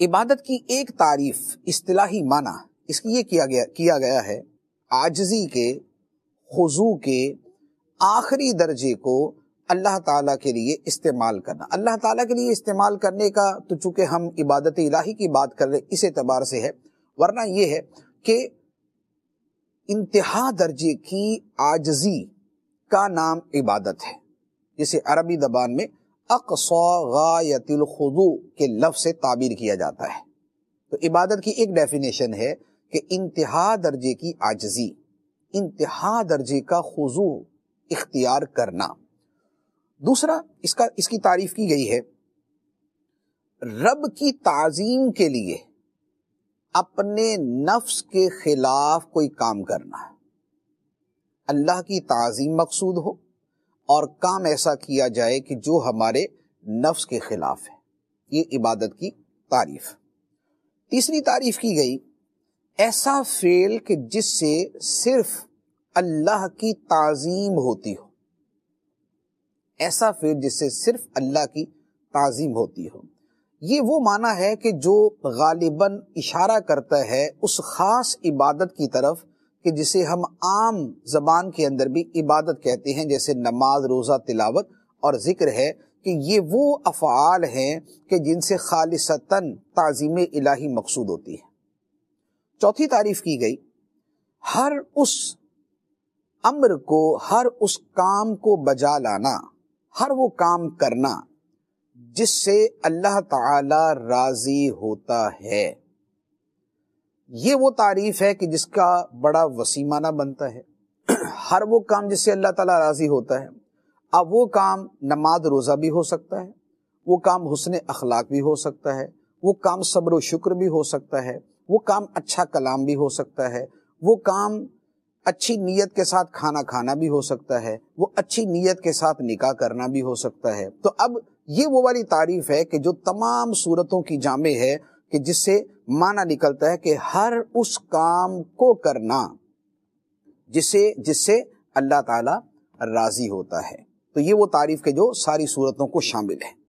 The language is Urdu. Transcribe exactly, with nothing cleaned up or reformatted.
عبادت کی ایک تعریف اصطلاحی معنی اس کی یہ کیا گیا کیا گیا ہے عاجزی کے، خضوع کے آخری درجے کو اللہ تعالیٰ کے لیے استعمال کرنا۔ اللہ تعالیٰ کے لیے استعمال کرنے کا تو چونکہ ہم عبادت الہی کی بات کر رہے اس اعتبار سے ہے، ورنہ یہ ہے کہ انتہا درجے کی عاجزی کا نام عبادت ہے، جسے عربی زبان میں اقصی غایت الخضوع کے لفظ سے تعبیر کیا جاتا ہے۔ تو عبادت کی ایک ڈیفینیشن ہے کہ انتہا درجے کی عاجزی، انتہا درجے کا خضوع اختیار کرنا۔ دوسرا اس کا اس کی تعریف کی گئی ہے رب کی تعظیم کے لیے اپنے نفس کے خلاف کوئی کام کرنا ہے، اللہ کی تعظیم مقصود ہو اور کام ایسا کیا جائے کہ جو ہمارے نفس کے خلاف ہے، یہ عبادت کی تعریف۔ تیسری تعریف کی گئی ایسا فعل کہ جس سے صرف اللہ کی تعظیم ہوتی ہو، ایسا فعل جس سے صرف اللہ کی تعظیم ہوتی ہو۔ یہ وہ معنی ہے کہ جو غالباً اشارہ کرتا ہے اس خاص عبادت کی طرف کہ جسے ہم عام زبان کے اندر بھی عبادت کہتے ہیں، جیسے نماز، روزہ، تلاوت اور ذکر ہے، کہ یہ وہ افعال ہیں کہ جن سے خالصتاً تعظیم الہی مقصود ہوتی ہے۔ چوتھی تعریف کی گئی ہر اس امر کو، ہر اس کام کو بجا لانا، ہر وہ کام کرنا جس سے اللہ تعالی راضی ہوتا ہے۔ یہ وہ تعریف ہے کہ جس کا بڑا وسیع معنی بنتا ہے۔ ہر وہ کام جس سے اللہ تعالی راضی ہوتا ہے، اب وہ کام نماز روزہ بھی ہو سکتا ہے، وہ کام حسن اخلاق بھی ہو سکتا ہے، وہ کام صبر و شکر بھی ہو سکتا ہے، وہ کام اچھا کلام بھی ہو سکتا ہے، وہ کام اچھی نیت کے ساتھ کھانا کھانا بھی ہو سکتا ہے، وہ اچھی نیت کے ساتھ نکاح کرنا بھی ہو سکتا ہے۔ تو اب یہ وہ والی تعریف ہے کہ جو تمام صورتوں کی جامع ہے، کہ جس سے معنی نکلتا ہے کہ ہر اس کام کو کرنا جسے جس سے اللہ تعالی راضی ہوتا ہے۔ تو یہ وہ تعریف کے جو ساری صورتوں کو شامل ہے۔